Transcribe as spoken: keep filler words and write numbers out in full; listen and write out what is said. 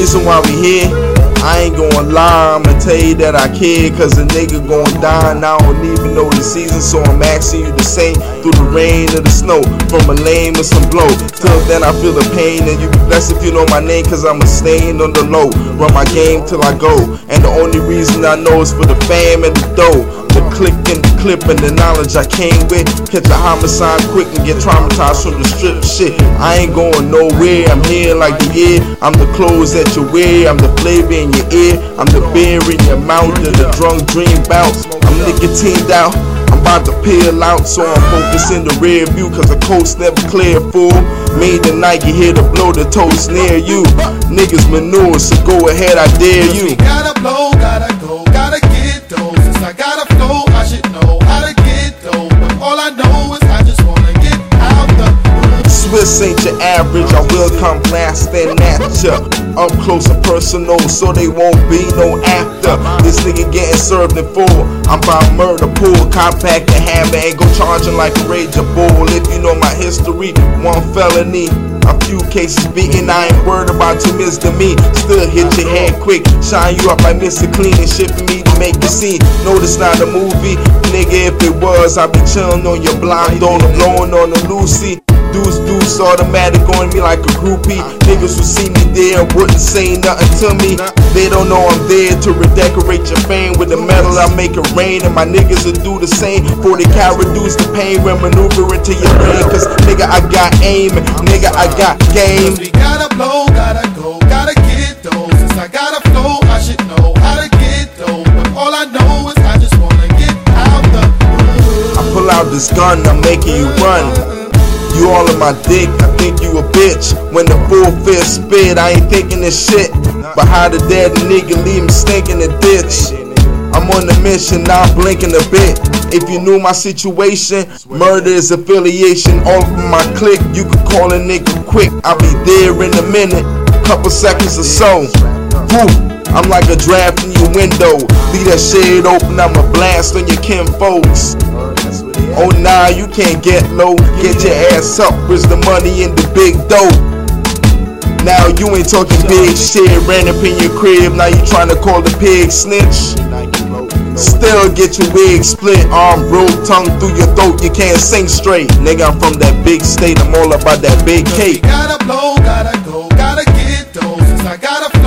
reason why we here, I ain't gonna lie, I'ma tell you that I care, cause a nigga gon' die and I don't even know the season. So I'm asking you to say through the rain or the snow, from a lane or some blow. Till then I feel the pain, and you be blessed if you know my name, cause I'ma staying on the low. Run my game till I go, and the only reason I know is for the fame and the dough. The click and the clip and the knowledge I came with. Catch a homicide quick and get traumatized from the strip shit. I ain't going nowhere, I'm here like the air. I'm the clothes that you wear, I'm the flavor in your ear. I'm the beer in your mouth and the drunk dream bout. I'm nicotined out, I'm about to peel out. So I'm focused in the rear view, cause the coast never clear, fool. Me the Nike here to blow the toast near you. Niggas manure, so go ahead, I dare you. Gotta blow, gotta go, gotta get those. Since I gotta flow, I should know how to get those. But all I know is I just wanna get out the Swiss ain't your average, I will come blasting at ya. Up close and personal, so they won't be no after. This nigga getting served in full. I'm about murder pool, compact the hammer and go charging like a Ranger Bull. If you know my history, one felony, a few cases beaten. I ain't worried about you misdemeanor. Still hit your head quick, shine you up like Mister Clean and shipping me to make you see. No, this not a movie, nigga. If it was, I'd be chillin' on your block, don't blowing on the Lucy. Deuce, deuce, automatic on me like a groupie. Niggas who see me there wouldn't say nothing to me. They don't know I'm there to redecorate your fame. With the metal I make it rain, and my niggas will do the same. forty cal reduce the pain when maneuvering to your brain. Cause nigga I got aim, nigga I got game. We gotta blow, gotta go, gotta get those. Since I gotta flow, I should know how to get those. But all I know is I just wanna get out the I pull out this gun, I'm making you run. You all in my dick, I think you a bitch. When the full fist spit, I ain't thinking this shit. But how the dead nigga leave me stinking the ditch? I'm on the mission, now I'm blinking a bit. If you knew my situation, murder is affiliation. All of my clique, you could call a nigga quick. I'll be there in a minute, couple seconds or so. Woo, I'm like a draft in your window. Leave that shit open, I'ma blast on your kinfolks. Oh nah, you can't get low. Get your ass up, where's the money in the big dough? Now you ain't talking big shit. Ran up in your crib, now you trying to call the pig snitch. Still get your wig split, arm broke, tongue through your throat, you can't sing straight. Nigga, I'm from that big state, I'm all about that big cake. Gotta blow, gotta go, gotta get those. Since I gotta